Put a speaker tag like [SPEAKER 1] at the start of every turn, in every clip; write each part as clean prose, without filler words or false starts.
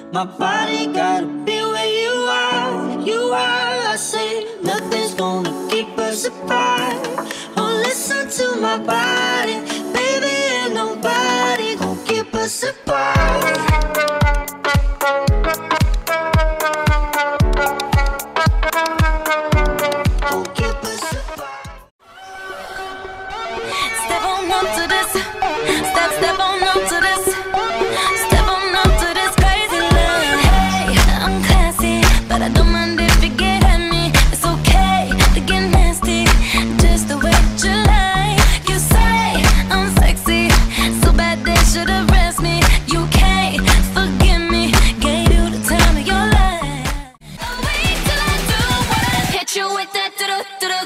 [SPEAKER 1] My body gotta be where you are, you are. I say nothing's gonna keep us apart. Oh, listen to my body, baby, ain't nobody gonna keep us apart.
[SPEAKER 2] Step on up to this. Step on up to this. Step on up to this crazy love. Hey, I'm classy, but I don't mind if you get at me. It's okay to get nasty, just the way that you like. You say I'm sexy, so bad they should arrest me. You can't forgive me, gave you the time of your life. I'll wait till I do what I hit you with that do-do-do-do.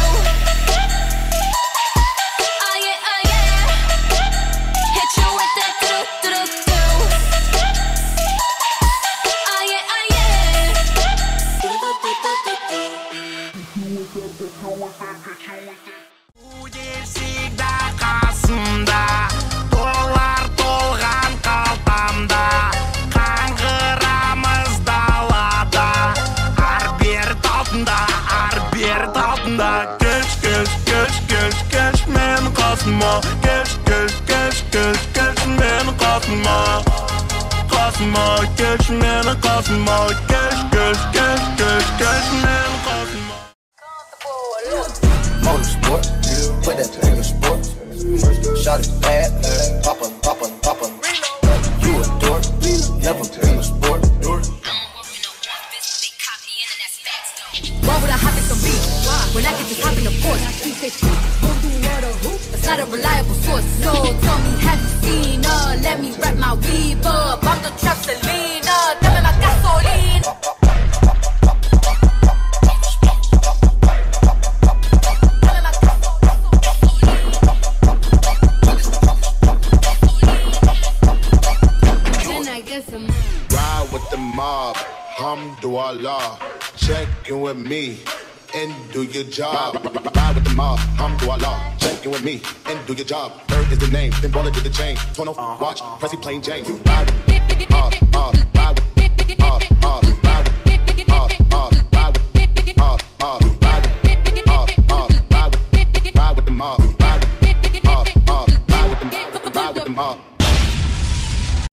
[SPEAKER 3] Будет всегда қасымда, доллар толған қалтамда, қаңғырамыз далада, ар бер талтында. Кеш, мен қасыма, кеш, мен қасыма, кеш, мені қасыма, кеш, мен қасыма.
[SPEAKER 4] Motorsport, put that thing in sport. Shot it bad, poppin'. You a dork, never been a sport.
[SPEAKER 5] Why would I hop in some beef? When I could just hop in a Porsche? Keep that shit, won't do what a hoop. That's not a reliable source. So tell me, have you seen her? Let me wrap my weave up. I'm the trap Selena, dame la gasolina.
[SPEAKER 6] Ride with the mob, Alhamdulillah. Check in with me and do your job. Ride with the mob, Alhamdulillah. Check in with me and do your job. Bird is the name, then baller did the chain. Torn off watch, pressy plain Jane. Ride with the mob.